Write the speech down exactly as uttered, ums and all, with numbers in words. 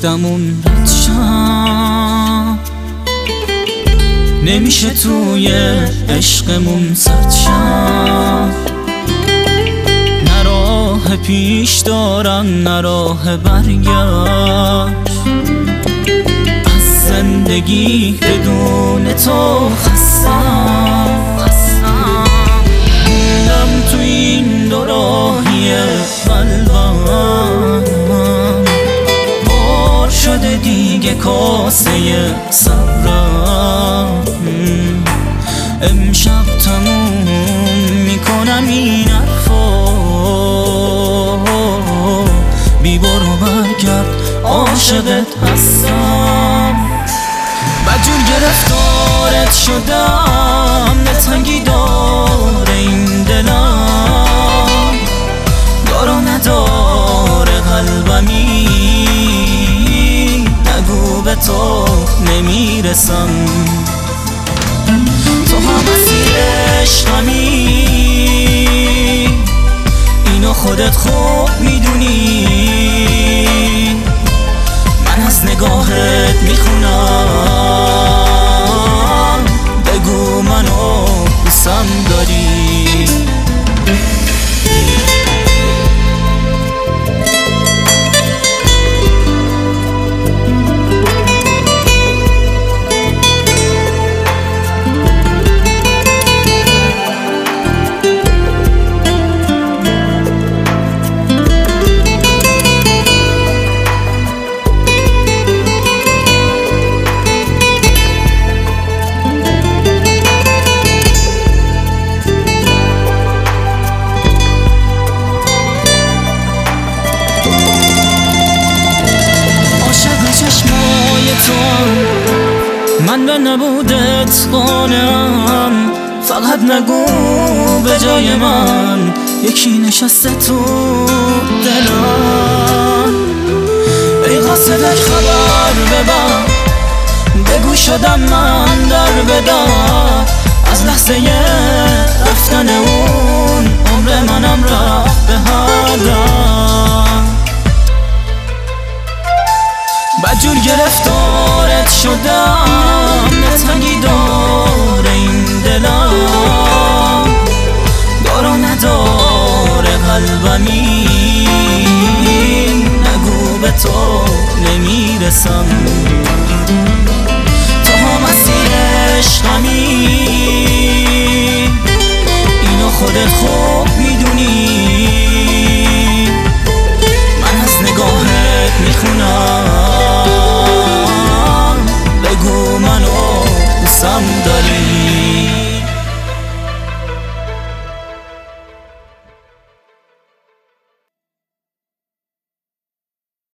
گفتمون رد شم، نمیشه توی عشقمون سد شم. نه راه پیش دارم نه راه برگشت، از زندگی بدون تو خستم. موندم تو این دو راهی قلبم، بار شده دیگه کاسه صبرم. امشب تموم میکنم این حرفا، بی برو برگرد عاشقت هستم. بدجور گرفتارت شدم، دلتنگی داره این دلم، دارو نداره قلبمی. نگو به تو نمیرسم، تو هم اسیر عشقمی، اینو خودت خوب میدونی. من از نگاهت میخونم، بگو منو دوستم داری. من به نبودت قانعم، فقط نگو به جای من یکی نشسته تو دلم. ای قاصدک خبر ببر، بگو شدم من در بدر. از لحظه رفتن اون عمر منم رفت به هدر. بدجور گرفتارت شدم، دلتنگی داره این دلم، دارو نداره قلبمی. نگو به تو نمیرسم، تو هم اسیر عشقمی،